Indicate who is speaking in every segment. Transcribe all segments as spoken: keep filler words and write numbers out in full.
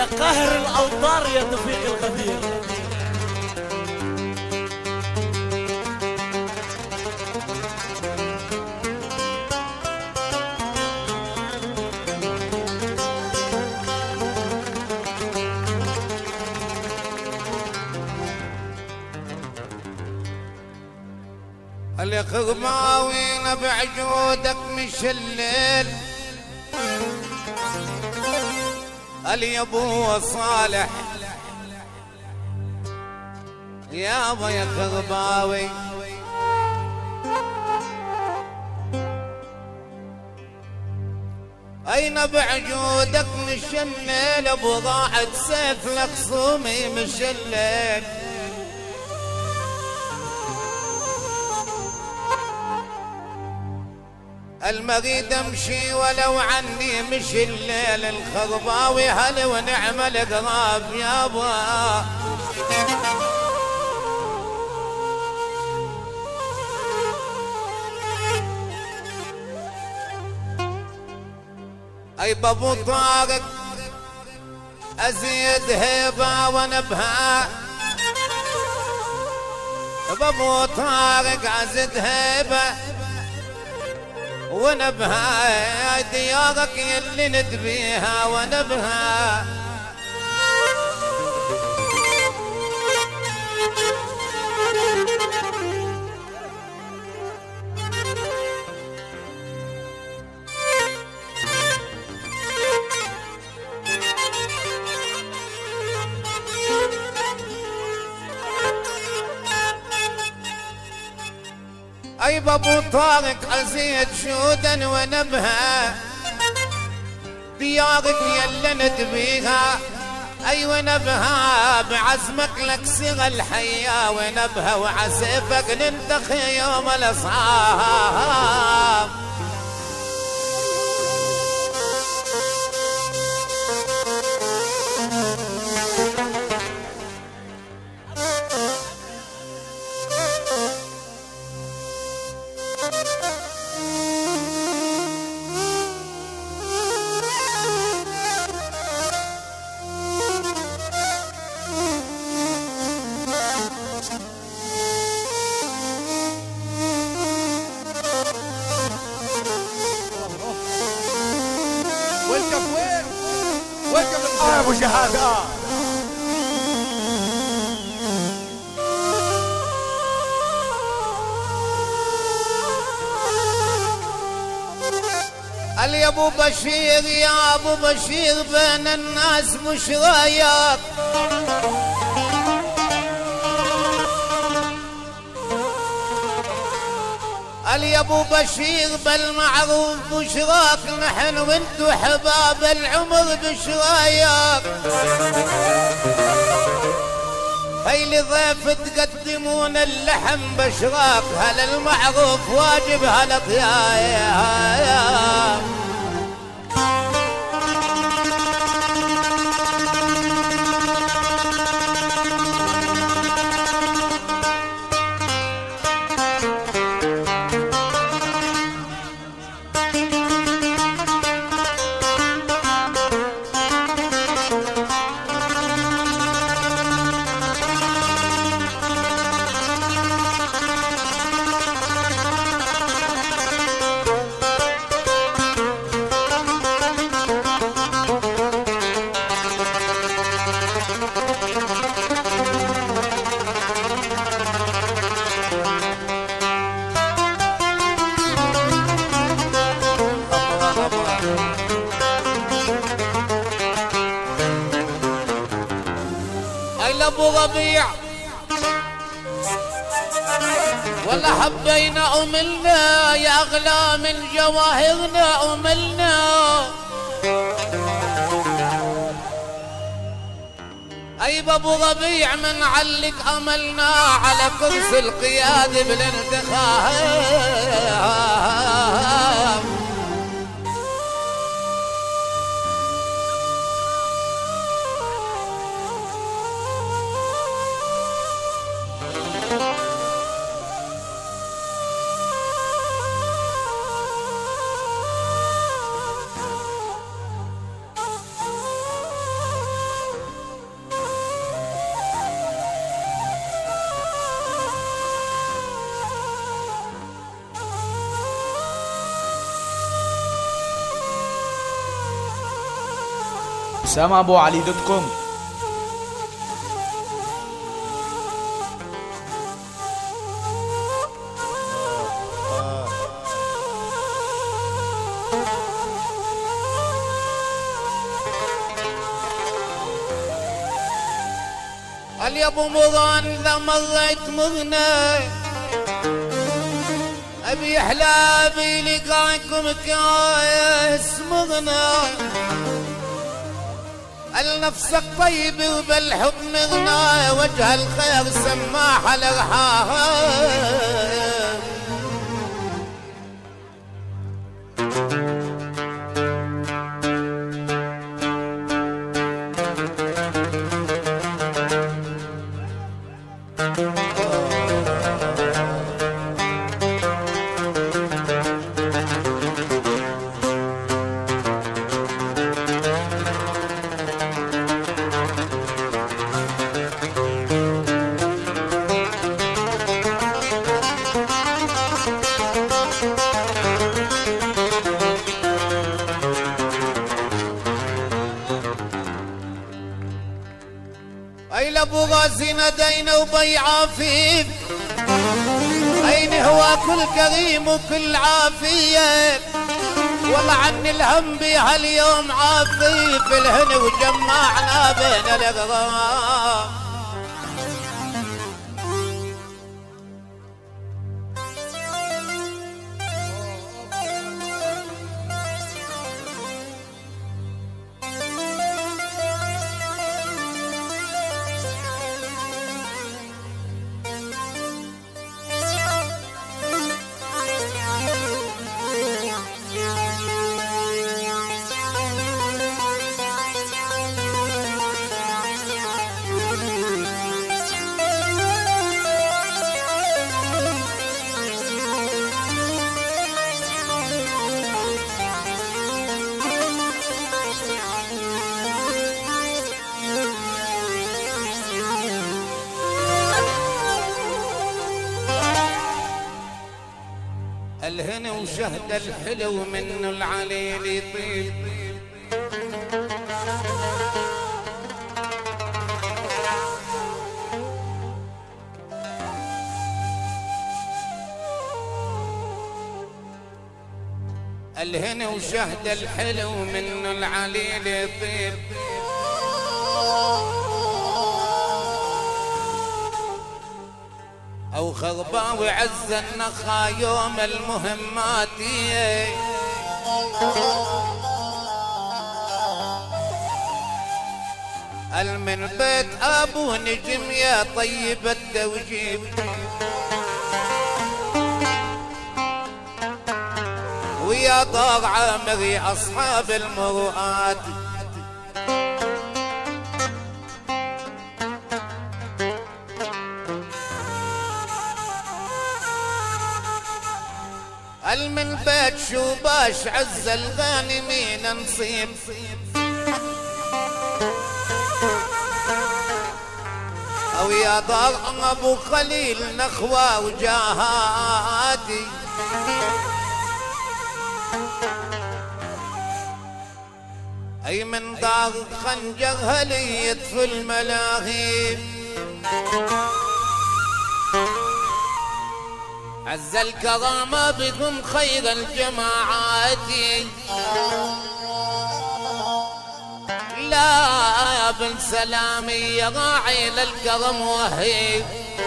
Speaker 1: قاهر الأوطار يا توفيق الغدير.
Speaker 2: الخضماوين بعجودك مش الليل يا ابو صالح يابا يا خضباوي اين بعجودك مش الليل ابو ضاعت سيف لك صومي مش الليل المريد امشي ولو عني مش الليل الخضباوي هل ونعم القراب يابا اي بابو طارق ازيد هيبه ونبها بابو طارق ازيد هيبه ونبها ديارك يلي ندبيها ونبها اي بابو طارق ازيد شودا ونبها ديارك يلا ندبيها اي ونبها بعزمك لك صيغ الحياه ونبها وعسيفك ننتخي يوم الاصحاب
Speaker 1: اه ابو شهاد اه
Speaker 2: يا ابو بشير يا ابو بشير بين الناس مش رايك يا ابو بشير بالمعروف بشراك نحن وانتو حباب العمر بشرايك هي لضيف تقدمون اللحم بشراك هل المعروف واجب هل طيايا ابو ربيع ولا حبينا املنا يا اغلى من جواهرنا املنا اي ابو ربيع من علق املنا على كرسي القياده بالانتخاب
Speaker 3: أسامة أبو علي دوت كوم.
Speaker 2: قال يا ابو مران اذا مريت مرنا ابي احلامي لقاكم كاس مرنا. قال نفسك طيب وبالحب مغنى وجه الخير سماح الارحام. اي لابو غازي ندينا وبي عفيف اين هو كل كريم وكل عافيه. والله عن الهم بها اليوم عفيف الهنا وجمعنا بين الاغرام. الهنا وشهد الحلو منه العليل يطيب. الهنا وشهد الحلو منه العليل يطيب. او خرباوي عز النخا يوم المهمات المن بيت ابو نجم يا طيب التوجيب. ويا طاغ عامري اصحاب المروءات المن بيت شوباش عز الغانمين نصيب. او يا دار ابو خليل نخوة وجاهاتي اي من دار خنجر هلية في الملاهي. عز الكرامة بكم خير الجماعات. لا يا بن سلامي يا راعي للكرم وهيب.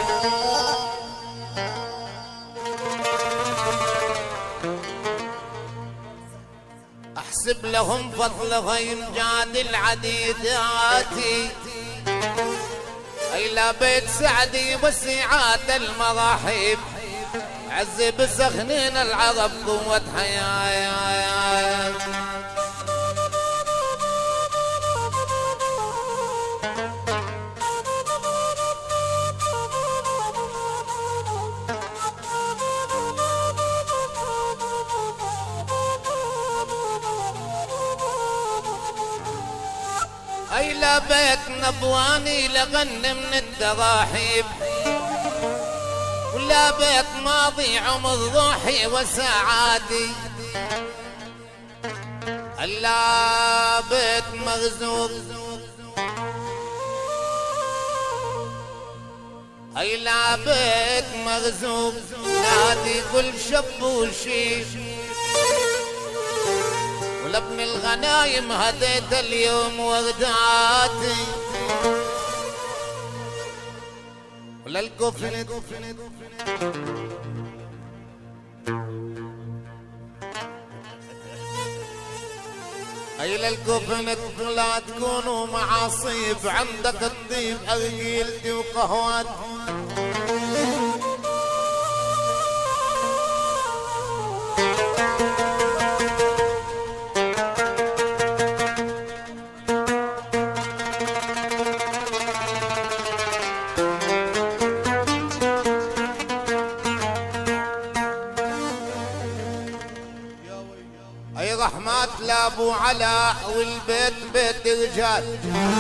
Speaker 2: احسب لهم فضل غير جاد العديدات. اي لا بيت سعدي وسعات المراحب عز بسخنين العرب قوة حياة. اي لا بيت نبواني لغن من التراحيب. ولا بيت ماضي عمر روحي وسعادي. هلا بيت مغزوق هلا بيت مغزوق نادي كل شب وشيب ولابن الغنايم هديت اليوم وغداتي وللكفن اي للكفن لا تكونوا معاصيب عندك الطيب اغيلتي وقهوات رحمات لابو علاء والبيت بيت رجال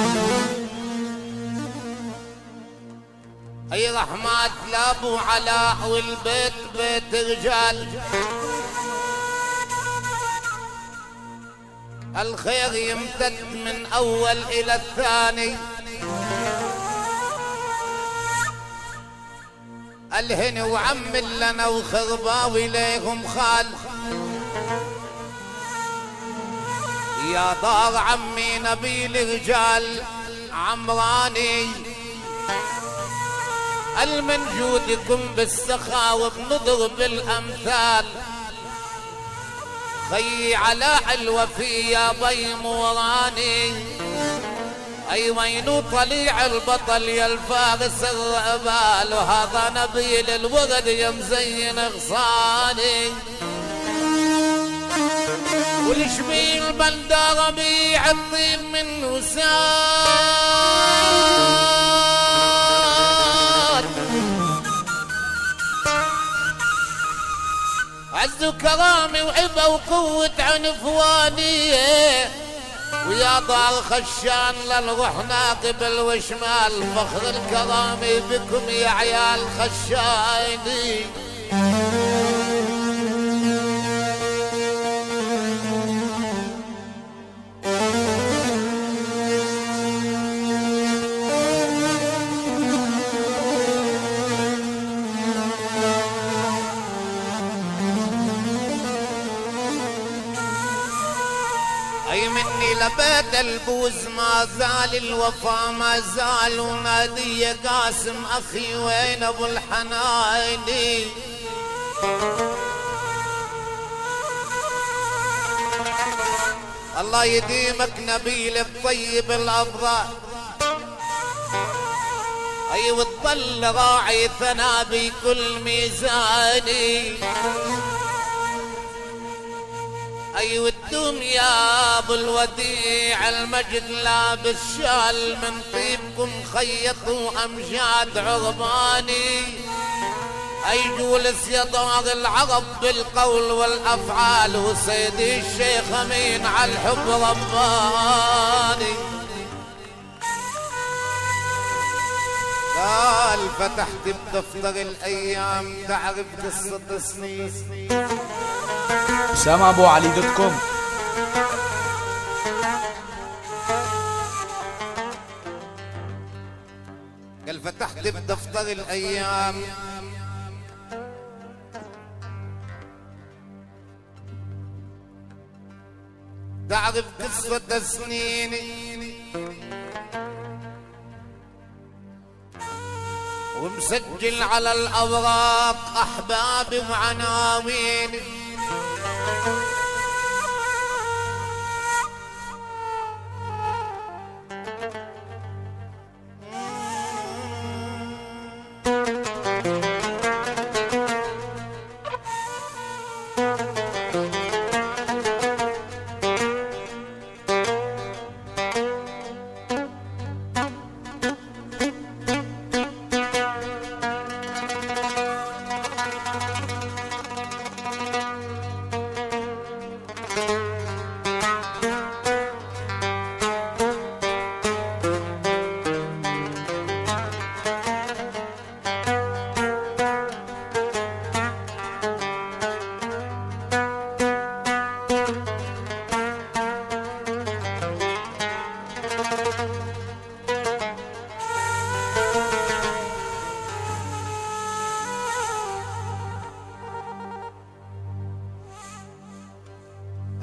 Speaker 2: اي رحمات لابو علاء والبيت بيت رجال الخير يمتد من اول الى الثاني الهن وعم لنا وخرباوي ليهم خال يا دار عمي نبيل رجال عمراني المن جودكم بالسخاء وبنضرب الامثال خي علاء الوفي يا بي موراني اي وينو طليع البطل يا الفارس الرعبال وهذا نبيل الورد يا مزين غصاني والشبيل بلدة ربيع الطيب منه ساد عز كرامي وعبا وقوة عنفوانية ويا دار خشان للرحنا قبل وشمال فخر الكرامي بكم يا عيال خشايني لبيت البوز ما زال الوفا ما زال ونادي يا قاسم اخي وين ابو الحنايني الله يديمك نبيل الطيب الافضل اي وتظل راعي ثنا بكل ميزاني اي والدوم يا ابو الوديع المجد لابس شال من طيبكم خيطوا امجاد عرباني اي جولس يا دار العرب بالقول والافعال وسيدي الشيخ امين على الحب رباني قال فتحت بدفتر الايام تعرف قصه سنين
Speaker 3: سامع ابو علي دوت كوم.
Speaker 2: قال فتحت بدفتر الايام تعرف قصة سنيني ومسجل على الاوراق احبابي وعناويني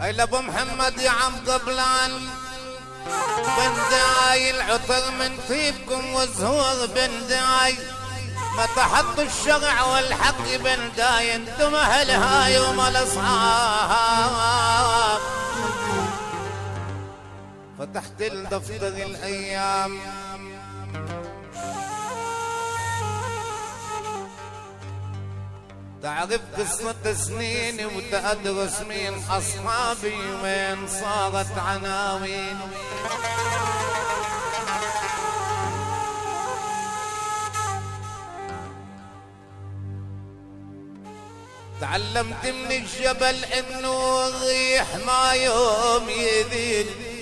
Speaker 2: لابو محمد يا عم قبلان بنداي العطر من طيبكم والزهور بنداي ما تحطوا الشرع والحق بنداي انتم اهل هاي وما الاصحاب فتحت الدفتر الايام تعرف قصة سنيني وتأدرس مين أصحابي وين صارت عناوين تعلمت من الجبل إنه الريح ما يوم يذيل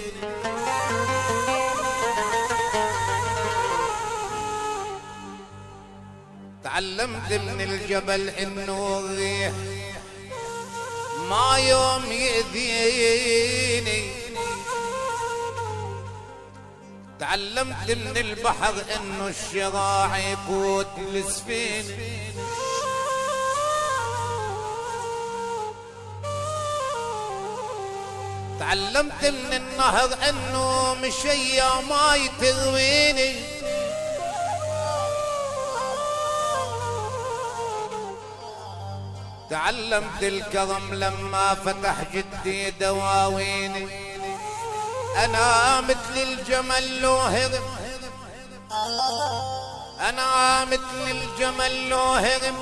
Speaker 2: تعلمت من الجبل إنه الريح ما يوم يأذيني تعلمت من البحر إنه الشراع يقود السفينة تعلمت من النهر إنه مشيا ما يترويني تعلمت الكرم لما فتح جدي دواويني أنا مثل الجمل لو هرم أنا مثل الجمل لو هرم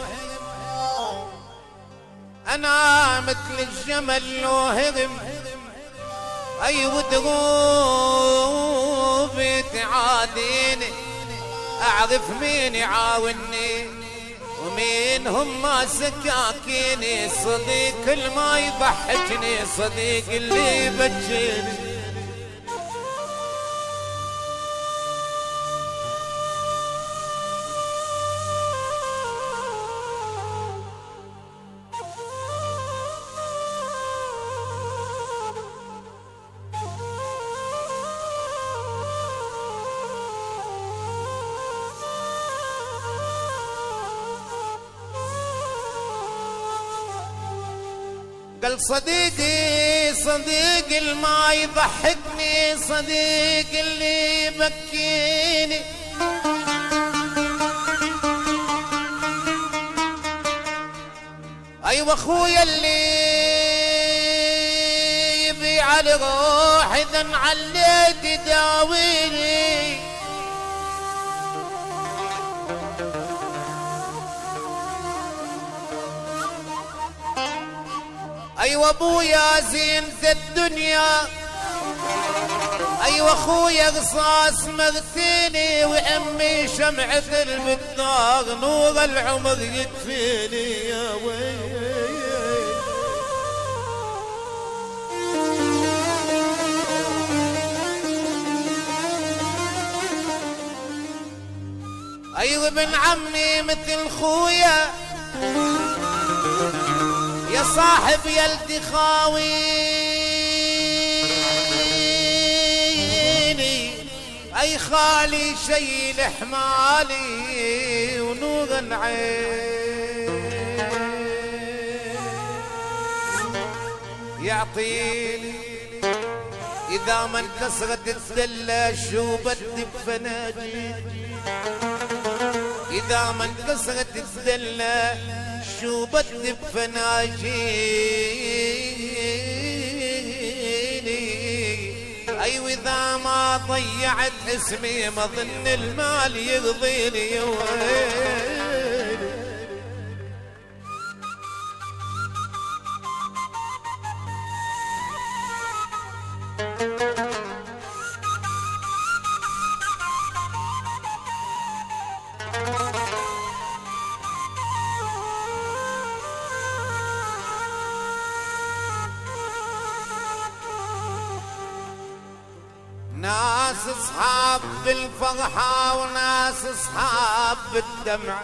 Speaker 2: أنا مثل الجمل لو هرم أي ودروبي تعاديني أعرف مين يعاوني ومين هم سكاكيني صديق الما يضحكني صديق اللي يبجيني قال صديقي صديق الما يضحكني صديق اللي يبكيني ايوه اخويا اللي يبيع الروح اذا عليت يداويني ايوه ابويا زينة الدنيا ايوه اخويا قصاص مغثيني وامي شمعة البدار نور العمر يكفيني يا ويلي ايوه ابن عمي مثل خويا يا صاحب يلدي خاويني اي خالي شيل حمالي ونور العين يعطيني اذا ما انكسرت الدلة شو بدي بفناجي اذا ما انكسرت الدلة شو بدي بفناجيني ايوه اذا ما ضيعت اسمي ما ظن المال يرضيني يا ويلي ناس اصحاب بالفرحة وناس اصحاب بالدمع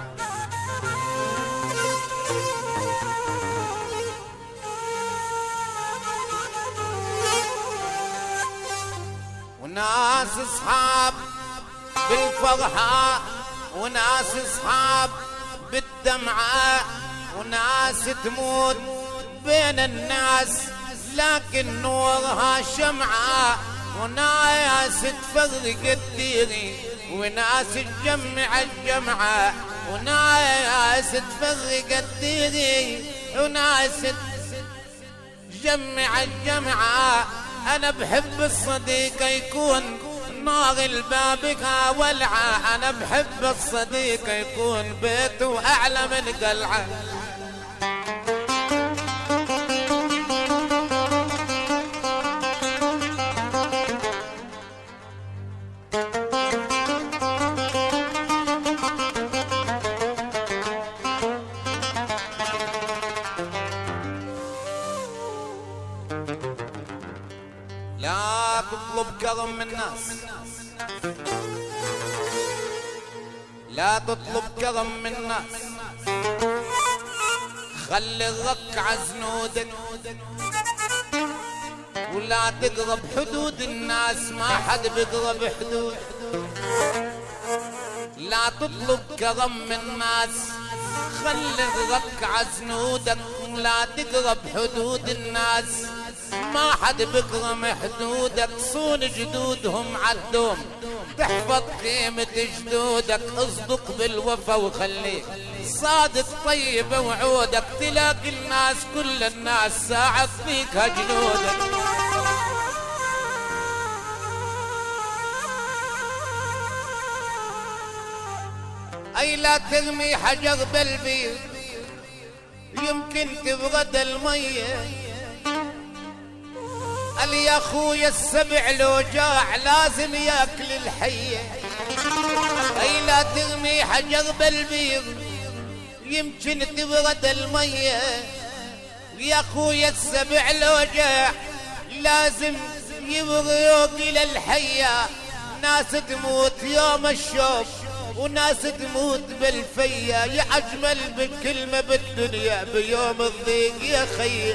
Speaker 2: وناس اصحاب بالفرحة وناس اصحاب بالدمعة وناس تموت بين الناس لكن نورها شمعة وناس تفرق الديري وناس تجمع الجمعة وناس تفرق الديري وناس تجمع الجمعة. أنا بحب الصديق يكون نار الباب ولعة، أنا بحب الصديق يكون بيته أعلى من قلعة. لا تطلب كرم من الناس، لا تطلب كرم من الناس، خلي الركعة زنودك ولا تقرب حدود الناس، ما حد بيقرب حدود. لا تطلب كرم من الناس، خلي الركعة زنودك ولا تقرب حدود الناس، ما حد بكرم حدودك. صون جدودهم عالدوم تحفظ قيمة جدودك، اصدق بالوفا وخليك صادق طيب وعودك، تلاقي الناس كل الناس ساعد فيك جنودك. اي لا ترمي حجر بالبير يمكن تبرد المية، قال يا خويا السبع لو جاع لازم ياكل الحية. اي لا ترمي حجر بالبير يمكن تبرد المية، يا خويا السبع لو جاع لازم يبرد الحية. ناس تموت يوم الشوق وناس تموت بالفية، يا أجمل بكلمة بالدنيا بيوم الضيق يا خي.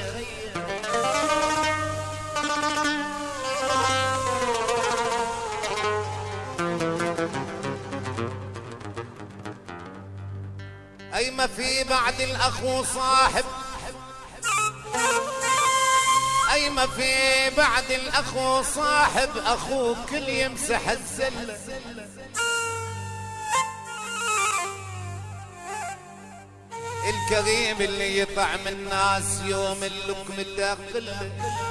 Speaker 2: أي ما في بعد الأخو صاحب، أي ما في بعد الأخو صاحب، أخوك اللي يمسح الزلة. الكريم اللي يطعم الناس يوم اللقمة تاكله،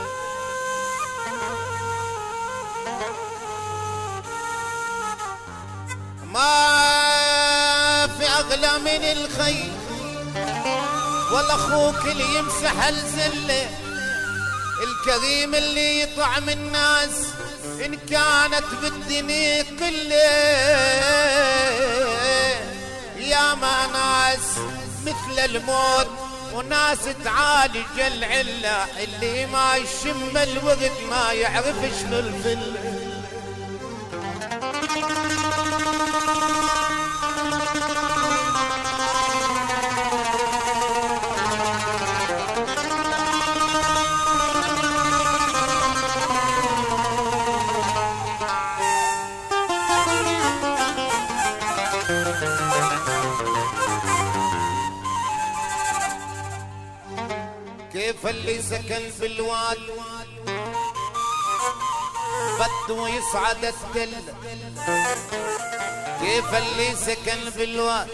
Speaker 2: ما في أغلى من الخير ولا أخوك اللي يمسح الزلة. الكريم اللي يطعم الناس إن كانت بالدنيا كله، يا ما ناس مثل الموت وناس تعالج العلة، اللي ما يشم الورد ما يعرف شنو الفل. كيف اللي سكن بالواد بده يصعد التل، كيف اللي سكن بالواد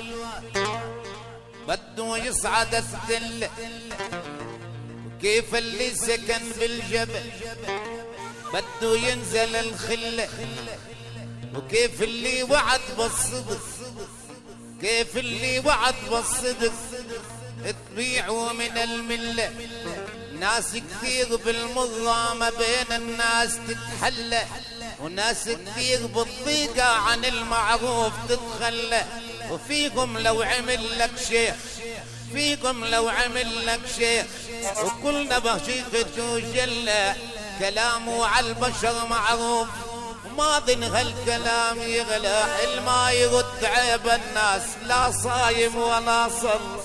Speaker 2: بده يصعد التل، وكيف اللي سكن بالجبل بده ينزل الخله، وكيف اللي وعد بالصدق، كيف اللي وعد بالصدق تبيعوا من الملة. ناس كثير بالمرة ما بين الناس تتحلى، وناس كثير بالضيقة عن المعروف تتخلى. وفيكم لو عمل لك شيخ، فيكم لو عمل لك شيخ وكلنا بشيخته جلة، كلامه على البشر معروف وما ظن هالكلام يغلى. الما يرد عيب الناس لا صايم ولا صل.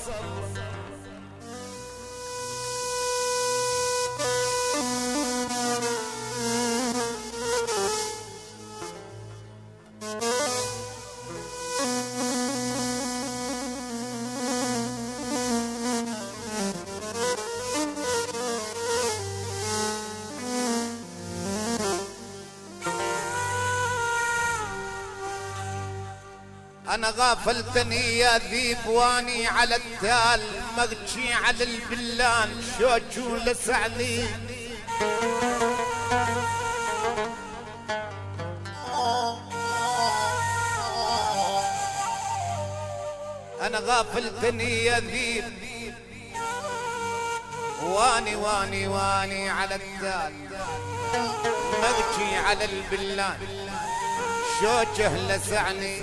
Speaker 2: انا غافلتني يا ذيب واني على التال مغشي على البلان شوجو لسعني انا غافلتني يا ذيب واني واني واني على التال مغشي على البلان شوجه لسعني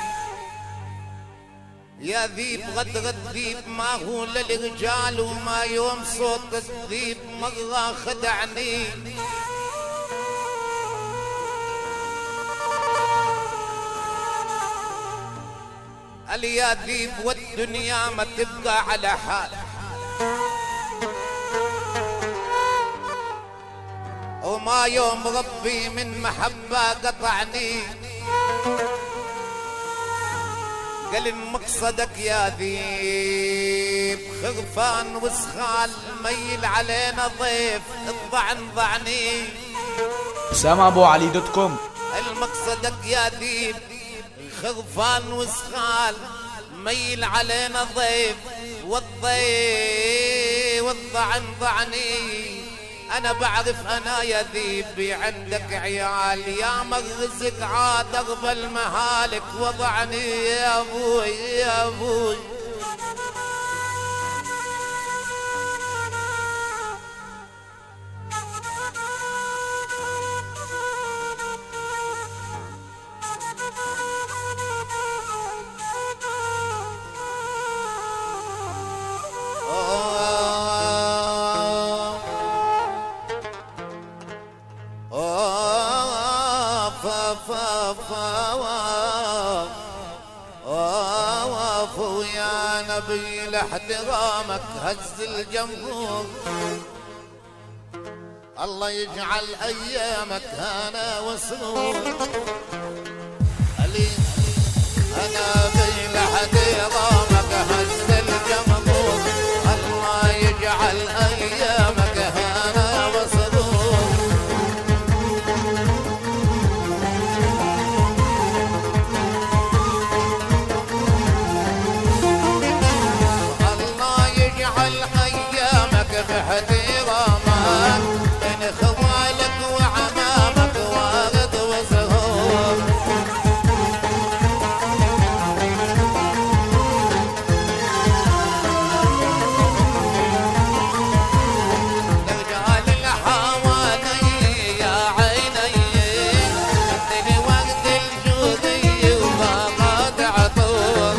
Speaker 2: يا ذيب غدغ الذيب ما هو للرجال وما يوم صوت الذيب مرة خدعني قال يا ذيب والدنيا ما تبقى على حال وما يوم ربي من محبة قطعني قال مقصدك يا ذيب خرفان وسخال ميل علينا ضيف الضعن ضعني
Speaker 3: اسامه ابو علي دوت كوم
Speaker 2: المقصدك يا ذيب خرفان وسخال ميل علينا ضيف والضيف والضعن ضعني انا بعرف انا يا ذيبي عندك عيال يا مغزك عاد اقبل مهالك وضعني يا ابوي يا ابوي يا نبي لاحترامك هز الجمهور الله يجعل ايامك هنا وسرور علي انا نبي لاحترامك هز الجمهور الله يجعل ايامك هنا وسرور باحترامك بين خوالك وعمامك وارد وزهور لرجال الحواني يا عيني ادني وقت الجودي وباقات عطور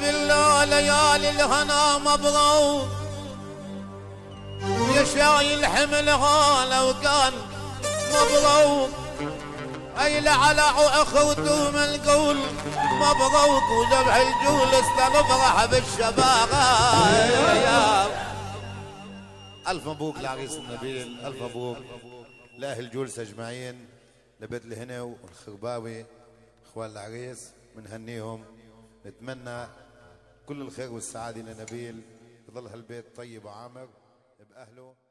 Speaker 2: بالله ليالي الهنا مبروك يا شايل حملها لو كان مبروك اي لعلع واخوته منقول مبروك وذبح الجول استنفرح بالشباغه يا
Speaker 4: الف مبروك لعريس النبيل، الف مبروك لاهل جولس اجمعين، لبيت الهنا والخرباوي اخوان العريس بنهنيهم، نتمنى كل الخير والسعاده لنبيل، يظل هالبيت طيب وعامر باهله.